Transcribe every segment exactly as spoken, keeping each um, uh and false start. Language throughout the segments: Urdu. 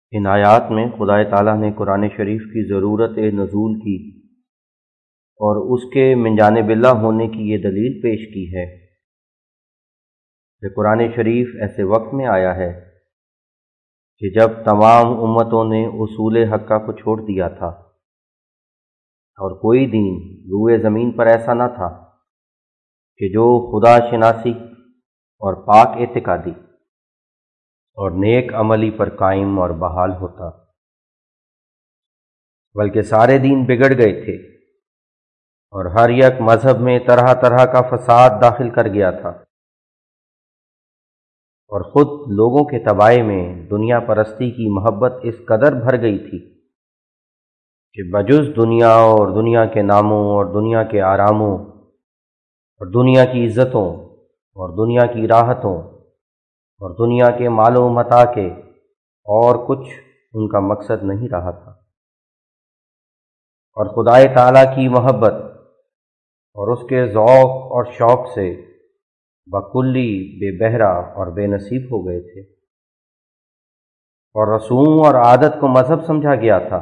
ان آیات میں خدا تعالیٰ نے قرآن شریف کی ضرورت نزول کی اور اس کے من جانب اللہ ہونے کی یہ دلیل پیش کی ہے کہ قرآن شریف ایسے وقت میں آیا ہے کہ جب تمام امتوں نے اصول حقہ کو چھوڑ دیا تھا اور کوئی دین روئے زمین پر ایسا نہ تھا کہ جو خدا شناسی اور پاک اعتقادی اور نیک عملی پر قائم اور بحال ہوتا، بلکہ سارے دین بگڑ گئے تھے اور ہر یک مذہب میں طرح طرح کا فساد داخل کر گیا تھا، اور خود لوگوں کے طبائع میں دنیا پرستی کی محبت اس قدر بھر گئی تھی کہ بجز دنیا اور دنیا کے ناموں اور دنیا کے آراموں اور دنیا کی عزتوں اور دنیا کی راحتوں اور دنیا کے مال و متاع کے اور کچھ ان کا مقصد نہیں رہا تھا، اور خدائے تعالیٰ کی محبت اور اس کے ذوق اور شوق سے بکلی بے بہرا اور بے نصیب ہو گئے تھے، اور رسوم اور عادت کو مذہب سمجھا گیا تھا۔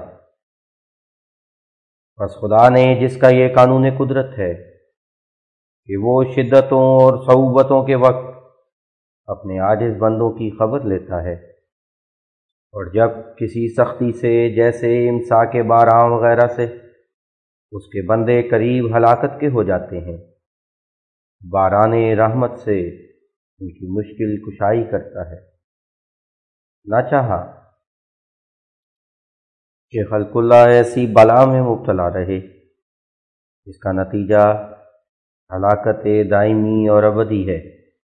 بس خدا نے، جس کا یہ قانون قدرت ہے کہ وہ شدتوں اور صعوبتوں کے وقت اپنے عاجز بندوں کی خبر لیتا ہے، اور جب کسی سختی سے جیسے امساک باران وغیرہ سے اس کے بندے قریب ہلاکت کے ہو جاتے ہیں، باران رحمت سے ان کی مشکل کشائی کرتا ہے۔ نہ چاہا کہ خلق اللہ ایسی بلا میں مبتلا رہے، اس کا نتیجہ ہلاکت دائمی اور ابدی ہے،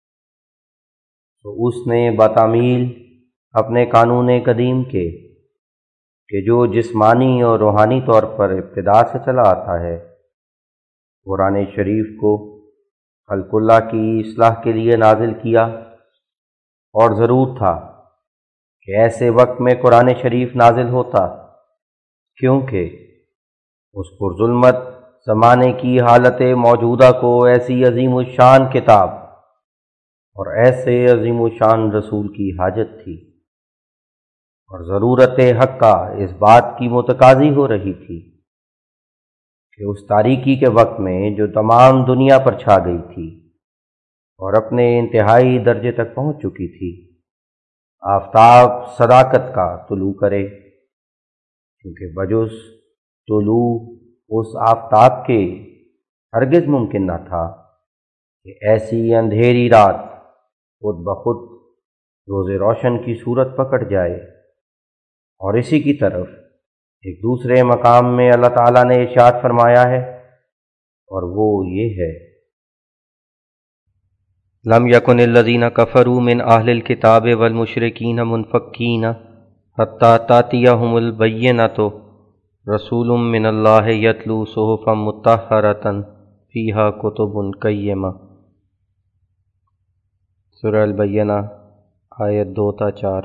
تو اس نے بتعمیل اپنے قانون قدیم کے کہ جو جسمانی اور روحانی طور پر ابتدا سے چلا آتا ہے، قرآن شریف کو خلق اللہ کی اصلاح کے لیے نازل کیا، اور ضرور تھا کہ ایسے وقت میں قرآن شریف نازل ہوتا، کیونکہ اس پر ظلمت زمانے کی حالت موجودہ کو ایسی عظیم الشان کتاب اور ایسے عظیم الشان رسول کی حاجت تھی، اور ضرورت حقہ اس بات کی متقاضی ہو رہی تھی کہ اس تاریکی کے وقت میں جو تمام دنیا پر چھا گئی تھی اور اپنے انتہائی درجے تک پہنچ چکی تھی، آفتاب صداقت کا طلوع کرے، کیونکہ بجز طلوع اس آفتاب کے ہرگز ممکن نہ تھا کہ ایسی اندھیری رات خود بخود روز روشن کی صورت پکڑ جائے۔ اور اسی کی طرف ایک دوسرے مقام میں اللہ تعالیٰ نے ارشاد فرمایا ہے، اور وہ یہ ہے، لم یکن الذین کفروا من اہل الکتاب والمشرکین منفکین حتی تأتیہم البینۃ رسول من اللہ یتلو صحفا مطہرۃ فیہا کتب قیمہ۔ سورہ البینہ آیت دو تا چار۔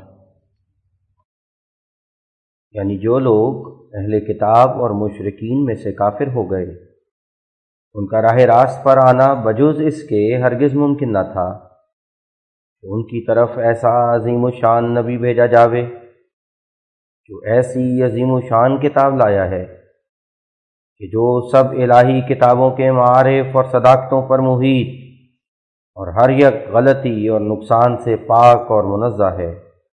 یعنی جو لوگ اہل کتاب اور مشرکین میں سے کافر ہو گئے، ان کا راہ راست پر آنا بجز اس کے ہرگز ممکن نہ تھا کہ ان کی طرف ایسا عظیم الشان نبی بھیجا جاوے جو ایسی عظیم الشان کتاب لایا ہے کہ جو سب الہی کتابوں کے معارف اور صداقتوں پر محیط اور ہر یک غلطی اور نقصان سے پاک اور منزہ ہے۔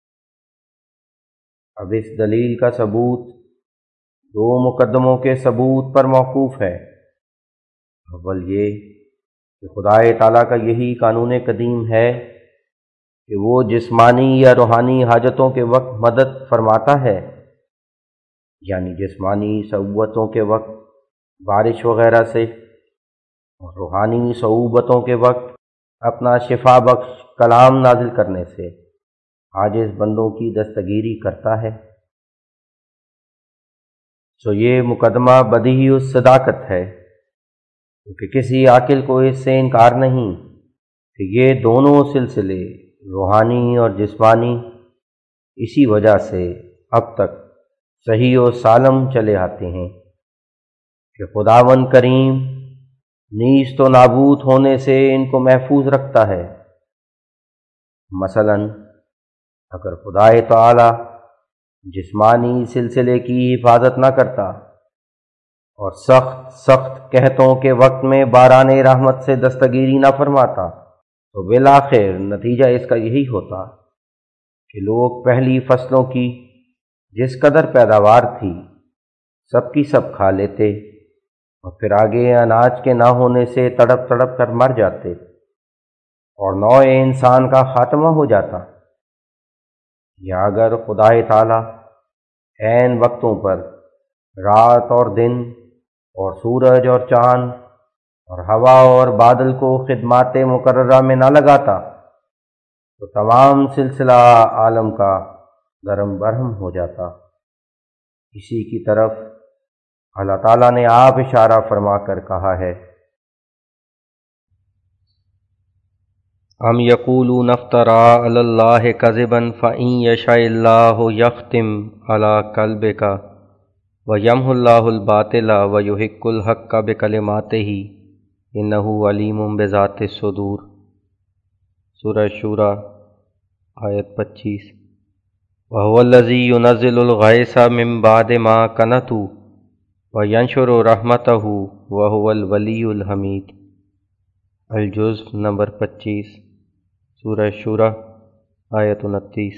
اب اس دلیل کا ثبوت دو مقدموں کے ثبوت پر موقوف ہے۔ اول یہ کہ خدائے تعالیٰ کا یہی قانون قدیم ہے کہ وہ جسمانی یا روحانی حاجتوں کے وقت مدد فرماتا ہے، یعنی جسمانی صعوبتوں کے وقت بارش وغیرہ سے، اور روحانی صعوبتوں کے وقت اپنا شفا بخش کلام نازل کرنے سے عاجز بندوں کی دستگیری کرتا ہے۔ سو یہ مقدمہ بدیہی الصداقت ہے، کیونکہ کسی عاقل کو اس سے انکار نہیں کہ یہ دونوں سلسلے روحانی اور جسمانی اسی وجہ سے اب تک صحیح و سالم چلے آتے ہیں کہ خداوند کریم نیست و نابود ہونے سے ان کو محفوظ رکھتا ہے۔ مثلا اگر خدائے تعالی جسمانی سلسلے کی حفاظت نہ کرتا اور سخت سخت قحطوں کے وقت میں باران رحمت سے دستگیری نہ فرماتا تو بالآخر نتیجہ اس کا یہی ہوتا کہ لوگ پہلی فصلوں کی جس قدر پیداوار تھی سب کی سب کھا لیتے اور پھر آگے اناج کے نہ ہونے سے تڑپ تڑپ کر مر جاتے اور نوع انسان کا خاتمہ ہو جاتا۔ یا اگر خدا تعالی عین وقتوں پر رات اور دن اور سورج اور چاند اور ہوا اور بادل کو خدمات مقررہ میں نہ لگاتا تو تمام سلسلہ عالم کا درم برہم ہو جاتا۔ اسی کی طرف اللہ تعالیٰ نے آپ اشارہ فرما کر کہا ہے، ام یقولون افترا علی اللہ کذبا فإن یشاء اللہ یختم علی قلبک ویمحو اللہ الباطل ویحق الحق بکلماتہ انہ علیم بذات الصدور۔ سورہ شورى آیت پچیس۔ وہو الذی ینزل الغیث من بعد ما قنطوا وینشر رحمتہ وہو الولی الحمید۔ الجزء نمبر پچیس، سورہ شورى آیت انتیس۔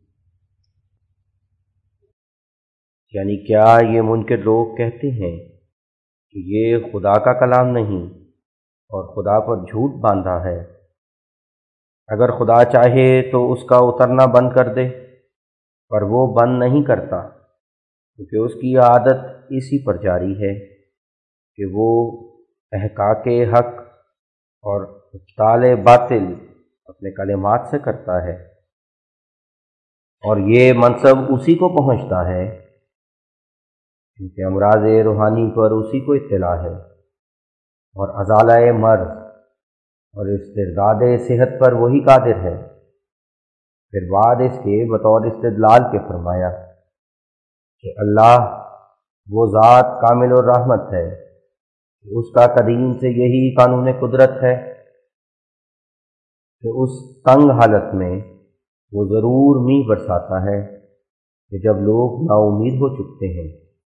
یعنی کیا یہ منکر لوگ کہتے ہیں کہ یہ خدا کا کلام نہیں اور خدا پر جھوٹ باندھا ہے؟ اگر خدا چاہے تو اس کا اترنا بند کر دے، پر وہ بند نہیں کرتا کیونکہ اس کی عادت اسی پر جاری ہے کہ وہ احقاق حق اور ابطال باطل اپنے کلمات سے کرتا ہے، اور یہ منصب اسی کو پہنچتا ہے کیونکہ امراض روحانی پر اسی کو اطلاع ہے، اور ازالہ مرض اور استرداد صحت پر وہی قادر ہے۔ پھر بعد اس کے بطور استدلال کے فرمایا کہ اللہ وہ ذات کامل الرحمت ہے، اس کا قدیم سے یہی قانون قدرت ہے کہ اس تنگ حالت میں وہ ضرور میਂہ برساتا ہے کہ جب لوگ نا امید ہو چکتے ہیں،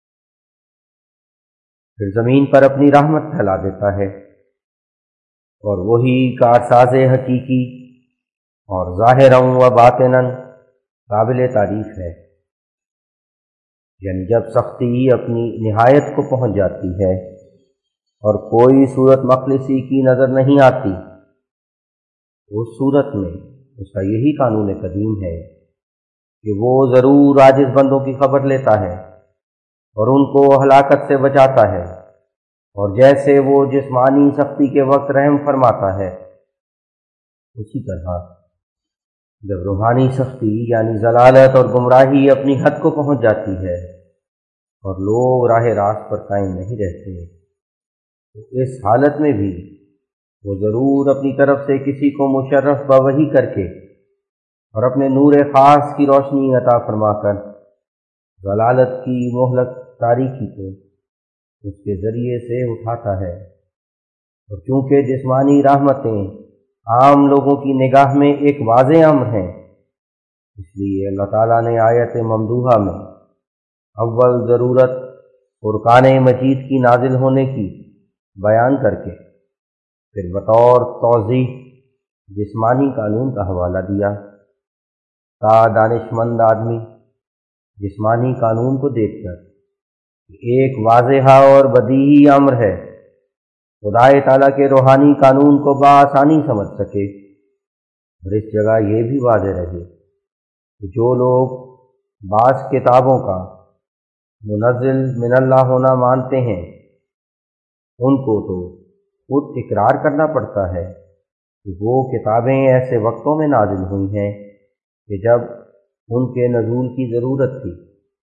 پھر زمین پر اپنی رحمت پھیلا دیتا ہے، اور وہی کارساز حقیقی اور ظاہراً و باطناً قابل تعریف ہے۔ یعنی جب سختی اپنی نہایت کو پہنچ جاتی ہے اور کوئی صورت مخلصی کی نظر نہیں آتی، اس صورت میں اس کا یہی قانون قدیم ہے کہ وہ ضرور عاجز بندوں کی خبر لیتا ہے اور ان کو ہلاکت سے بچاتا ہے، اور جیسے وہ جسمانی سختی کے وقت رحم فرماتا ہے، اسی طرح جب روحانی سختی یعنی ضلالت اور گمراہی اپنی حد کو پہنچ جاتی ہے اور لوگ راہ راست پر قائم نہیں رہتے، تو اس حالت میں بھی وہ ضرور اپنی طرف سے کسی کو مشرف بوحی کر کے اور اپنے نور خاص کی روشنی عطا فرما کر ضلالت کی مہلک تاریکی کو اس کے ذریعے سے اٹھاتا ہے۔ اور چونکہ جسمانی رحمتیں عام لوگوں کی نگاہ میں ایک واضح امر ہیں، اس لیے اللہ تعالیٰ نے آیت ممدوحہ میں اول ضرورت فرقان مجید کی نازل ہونے کی بیان کر کے پھر بطور توضیح جسمانی قانون کا حوالہ دیا تا دانش مند آدمی جسمانی قانون کو دیکھ کر ایک واضح اور بدیہی امر ہے خدا تعالیٰ کے روحانی قانون کو بآسانی سمجھ سکے، اور اس جگہ یہ بھی واضح رہے کہ جو لوگ بعض کتابوں کا منزل من اللہ ہونا مانتے ہیں، ان کو تو خود اقرار کرنا پڑتا ہے کہ وہ کتابیں ایسے وقتوں میں نازل ہوئی ہیں کہ جب ان کے نزول کی ضرورت تھی۔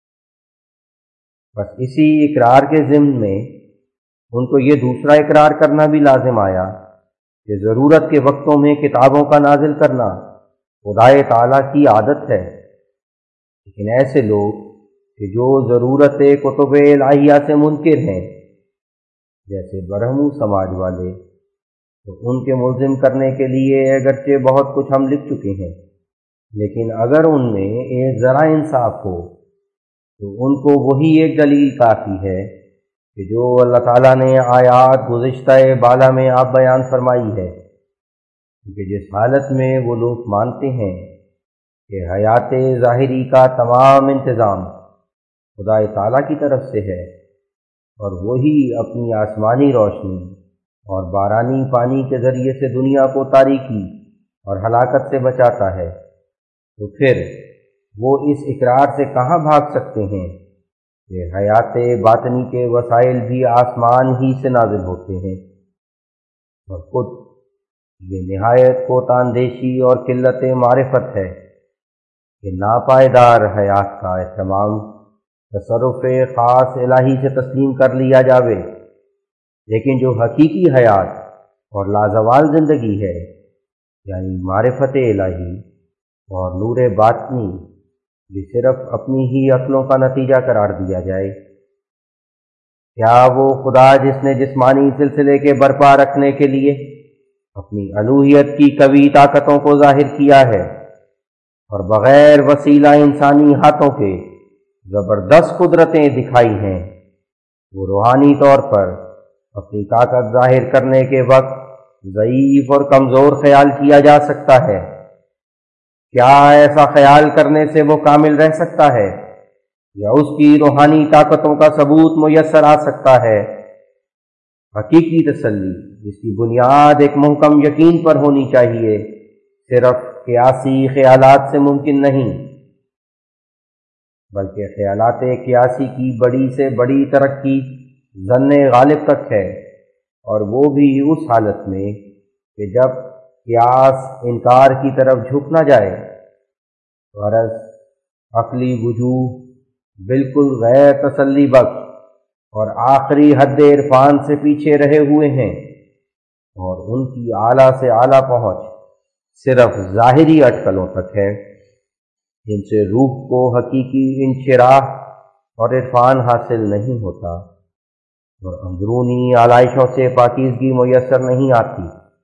بس اسی اقرار کے ضمن میں ان کو یہ دوسرا اقرار کرنا بھی لازم آیا کہ ضرورت کے وقتوں میں کتابوں کا نازل کرنا خدا تعالیٰ کی عادت ہے، لیکن ایسے لوگ کہ جو ضرورت کتب الہیہ سے منکر ہیں، جیسے برہمو سماج والے، تو ان کے ملزم کرنے کے لیے اگرچہ بہت کچھ ہم لکھ چکے ہیں، لیکن اگر ان میں ایک ذرا انصاف ہو تو ان کو وہی ایک دلیل کافی ہے کہ جو اللہ تعالیٰ نے آیات گزشتہ بالا میں آپ بیان فرمائی ہے کہ جس حالت میں وہ لوگ مانتے ہیں کہ حیات ظاہری کا تمام انتظام خدا تعالیٰ کی طرف سے ہے اور وہی اپنی آسمانی روشنی اور بارانی پانی کے ذریعے سے دنیا کو تاریکی اور ہلاکت سے بچاتا ہے، تو پھر وہ اس اقرار سے کہاں بھاگ سکتے ہیں کہ حیات باطنی کے وسائل بھی آسمان ہی سے نازل ہوتے ہیں، اور خود یہ نہایت کو تاندیشی اور قلت معرفت ہے کہ ناپائیدار حیات کا اہتمام تصرف خاص الہی سے تسلیم کر لیا جاوے، لیکن جو حقیقی حیات اور لازوال زندگی ہے یعنی معرفت الہی اور نور باطنی یہ صرف اپنی ہی عقلوں کا نتیجہ قرار دیا جائے۔ کیا وہ خدا جس نے جسمانی سلسلے کے برپا رکھنے کے لیے اپنی الوہیت کی قوی طاقتوں کو ظاہر کیا ہے اور بغیر وسیلہ انسانی ہاتھوں کے زبردست قدرتیں دکھائی ہیں، وہ روحانی طور پر اپنی طاقت ظاہر کرنے کے وقت ضعیف اور کمزور خیال کیا جا سکتا ہے؟ کیا ایسا خیال کرنے سے وہ کامل رہ سکتا ہے یا اس کی روحانی طاقتوں کا ثبوت میسر آ سکتا ہے؟ حقیقی تسلی جس کی بنیاد ایک محکم یقین پر ہونی چاہیے صرف قیاسی خیالات سے ممکن نہیں، بلکہ خیالات قیاسی کی بڑی سے بڑی ترقی ظن غالب تک ہے، اور وہ بھی اس حالت میں کہ جب قیاس انکار کی طرف جھک نہ جائے، غرض عقلی وجوہ بالکل غیر تسلی بخش اور آخری حد عرفان سے پیچھے رہے ہوئے ہیں، اور ان کی اعلیٰ سے اعلیٰ پہنچ صرف ظاہری اٹکلوں تک ہے جن سے روح کو حقیقی انشراح اور عرفان حاصل نہیں ہوتا اور اندرونی آلائشوں سے پاکیزگی میسر نہیں آتی،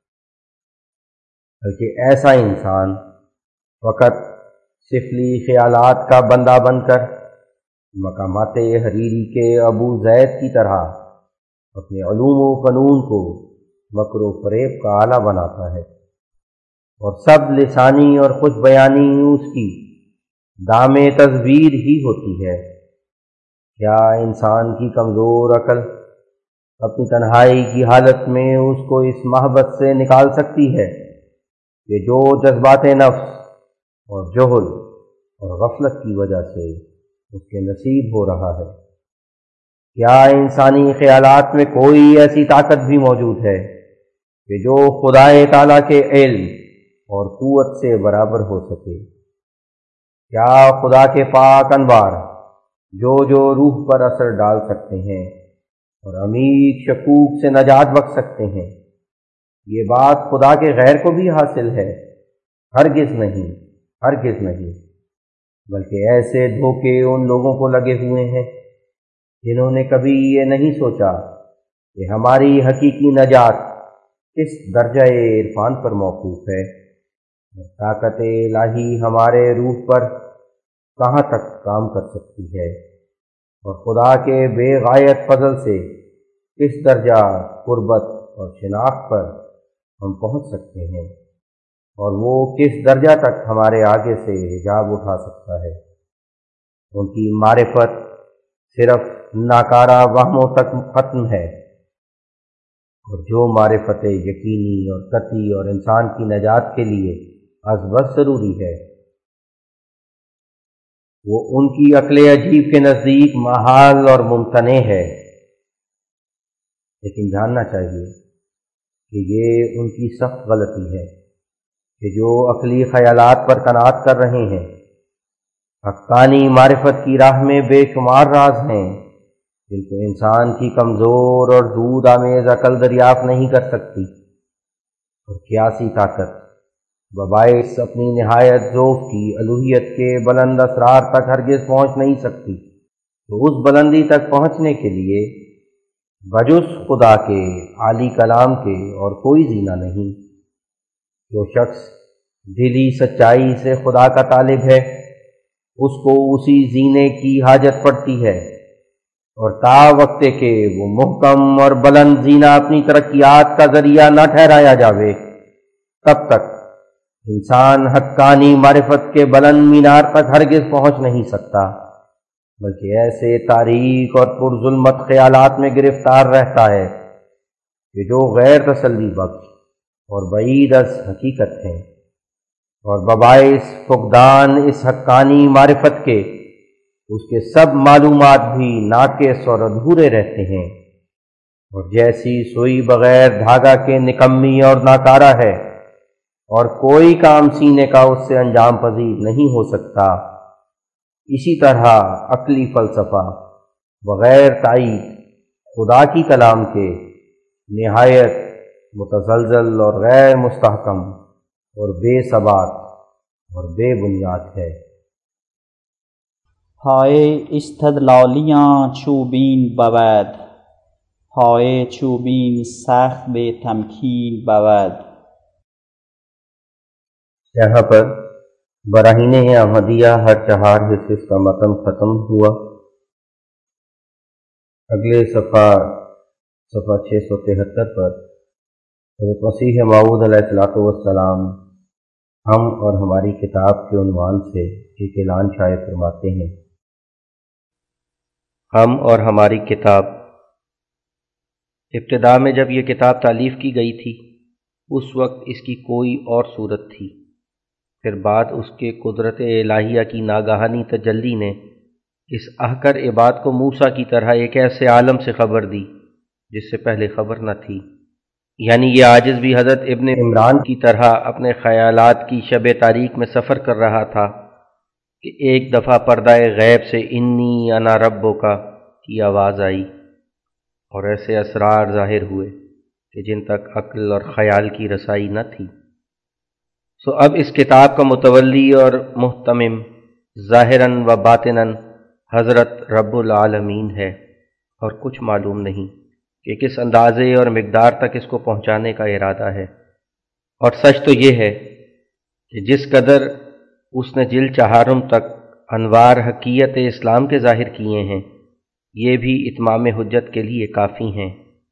بلکہ ایسا انسان فقط سفلی خیالات کا بندہ بن کر مقامات حریری کے ابو زید کی طرح اپنے علوم و فنون کو مکر و فریب کا آلہ بناتا ہے، اور سب لسانی اور خود بیانی اس کی دام تزویر ہی ہوتی ہے۔ کیا انسان کی کمزور عقل اپنی تنہائی کی حالت میں اس کو اس محبت سے نکال سکتی ہے کہ جو جذبات نفس اور جہل اور غفلت کی وجہ سے اس کے نصیب ہو رہا ہے؟ کیا انسانی خیالات میں کوئی ایسی طاقت بھی موجود ہے کہ جو خدائے تعالیٰ کے علم اور قوت سے برابر ہو سکے؟ کیا خدا کے پاک انوار جو جو روح پر اثر ڈال سکتے ہیں اور عمیق شکوک سے نجات بخش سکتے ہیں، یہ بات خدا کے غیر کو بھی حاصل ہے؟ ہرگز نہیں، ہرگز نہیں، بلکہ ایسے دھوکے ان لوگوں کو لگے ہوئے ہیں جنہوں نے کبھی یہ نہیں سوچا کہ ہماری حقیقی نجات کس درجہ عرفان پر موقوف ہے، طاقت الہی ہمارے روح پر کہاں تک کام کر سکتی ہے، اور خدا کے بے غایت فضل سے کس درجہ قربت اور شناخت پر ہم پہنچ سکتے ہیں، اور وہ کس درجہ تک ہمارے آگے سے حجاب اٹھا سکتا ہے۔ ان کی معرفت صرف ناکارہ وہموں تک ختم ہے، اور جو معرفت یقینی اور قطعی اور انسان کی نجات کے لیے از بس ضروری ہے، وہ ان کی عقل عجیب کے نزدیک محال اور ممتنع ہے۔ لیکن جاننا چاہیے کہ یہ ان کی سخت غلطی ہے کہ جو عقلی خیالات پر قناعت کر رہے ہیں، حقانی معرفت کی راہ میں بے شمار راز ہیں جن کو انسان کی کمزور اور دود آمیز عقل دریافت نہیں کر سکتی، اور قیاسی طاقت بباعث اپنی نہایت ذوق کی الوہیت کے بلند اسرار تک ہرگز پہنچ نہیں سکتی۔ تو اس بلندی تک پہنچنے کے لیے بجز خدا کے عالی کلام کے اور کوئی زینہ نہیں۔ جو شخص دلی سچائی سے خدا کا طالب ہے اس کو اسی زینے کی حاجت پڑتی ہے، اور تا وقت کہ وہ محکم اور بلند زینہ اپنی ترقیات کا ذریعہ نہ ٹھہرایا جاوے، تب تک انسان حقانی معرفت کے بلند مینار تک ہرگز پہنچ نہیں سکتا، بلکہ ایسے تاریک اور پرظلمت خیالات میں گرفتار رہتا ہے کہ جو غیر تسلی بخش اور بعید از حقیقت ہیں، اور بباعث فقدان اس حقانی معرفت کے اس کے سب معلومات بھی ناقص اور ادھورے رہتے ہیں، اور جیسی سوئی بغیر دھاگا کے نکمی اور ناکارہ ہے، اور کوئی کام سینے کا اس سے انجام پذیر نہیں ہو سکتا، اسی طرح عقلی فلسفہ بغیر تائید خدا کی کلام کے نہایت متزلزل اور غیر مستحکم اور بے ثبات اور بے بنیاد ہے۔ ہائے استدلالیاں چوبین بود، ہائے چوبین سخت بے تمکین بود۔ یہاں پر براہین احمدیہ ہر چہار حصص کا متن ختم ہوا۔ اگلے صفحہ صفحہ چھ سو تہتر پر حضرت مسیح موعود علیہ الصلوۃ والسلام ہم اور ہماری کتاب کے عنوان سے ایک اعلان شائع فرماتے ہیں۔ ہم اور ہماری کتاب، ابتدا میں جب یہ کتاب تالیف کی گئی تھی اس وقت اس کی کوئی اور صورت تھی، پھر بعد اس کے قدرت الہیہ کی ناگہانی تجلی نے اس احقر عباد کو موسیٰ کی طرح ایک ایسے عالم سے خبر دی جس سے پہلے خبر نہ تھی، یعنی یہ عاجز بھی حضرت ابن عمران کی طرح اپنے خیالات کی شب تاریک میں سفر کر رہا تھا کہ ایک دفعہ پردہ غیب سے انی انا ربک کی آواز آئی، اور ایسے اسرار ظاہر ہوئے کہ جن تک عقل اور خیال کی رسائی نہ تھی۔ سو اب اس کتاب کا متولی اور محتمم ظاہراً و باطناً حضرت رب العالمین ہے، اور کچھ معلوم نہیں کہ کس اندازے اور مقدار تک اس کو پہنچانے کا ارادہ ہے۔ اور سچ تو یہ ہے کہ جس قدر اس نے جل چہارم تک انوار حقیقت اسلام کے ظاہر کیے ہیں، یہ بھی اتمام حجت کے لیے کافی ہیں،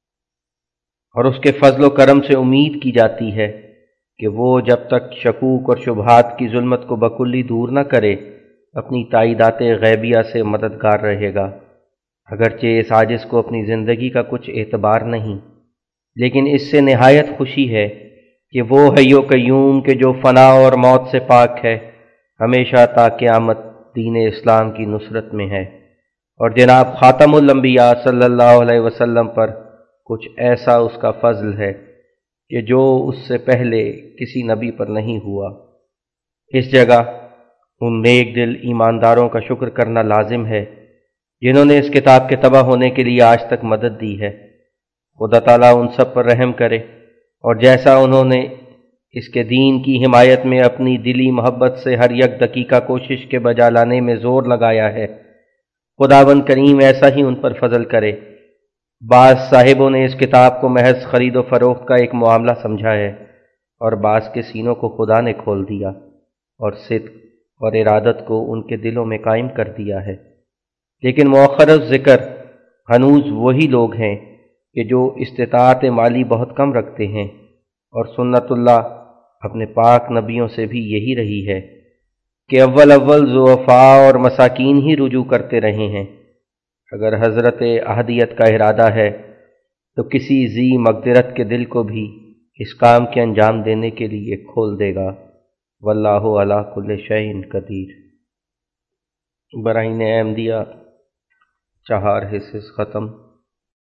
اور اس کے فضل و کرم سے امید کی جاتی ہے کہ وہ جب تک شکوک اور شبہات کی ظلمت کو بکلی دور نہ کرے اپنی تائیدات غیبیہ سے مددگار رہے گا، اگرچہ اس عاجز کو اپنی زندگی کا کچھ اعتبار نہیں، لیکن اس سے نہایت خوشی ہے کہ وہ حی و قیوم کہ جو فنا اور موت سے پاک ہے، ہمیشہ تا قیامت دین اسلام کی نصرت میں ہے، اور جناب خاتم الانبیاء صلی اللہ علیہ وسلم پر کچھ ایسا اس کا فضل ہے کہ جو اس سے پہلے کسی نبی پر نہیں ہوا۔ اس جگہ ان نیک دل ایمانداروں کا شکر کرنا لازم ہے جنہوں نے اس کتاب کے تباہ ہونے کے لیے آج تک مدد دی ہے۔ خدا تعالیٰ ان سب پر رحم کرے، اور جیسا انہوں نے اس کے دین کی حمایت میں اپنی دلی محبت سے ہر یک دقیقہ کوشش کے بجا لانے میں زور لگایا ہے، خداوند کریم ایسا ہی ان پر فضل کرے۔ بعض صاحبوں نے اس کتاب کو محض خرید و فروخت کا ایک معاملہ سمجھا ہے، اور بعض کے سینوں کو خدا نے کھول دیا اور صدق اور ارادت کو ان کے دلوں میں قائم کر دیا ہے، لیکن مؤخر ذکر ہنوز وہی لوگ ہیں کہ جو استطاعت مالی بہت کم رکھتے ہیں، اور سنت اللہ اپنے پاک نبیوں سے بھی یہی رہی ہے کہ اول اول ضعفاء اور مساکین ہی رجوع کرتے رہے ہیں۔ اگر حضرت احدیت کا ارادہ ہے تو کسی ذی مقدرت کے دل کو بھی اس کام کے انجام دینے کے لیے کھول دے گا، واللہ علی کل شیء قدیر۔ براہین احمدیہ چہار حصص ختم۔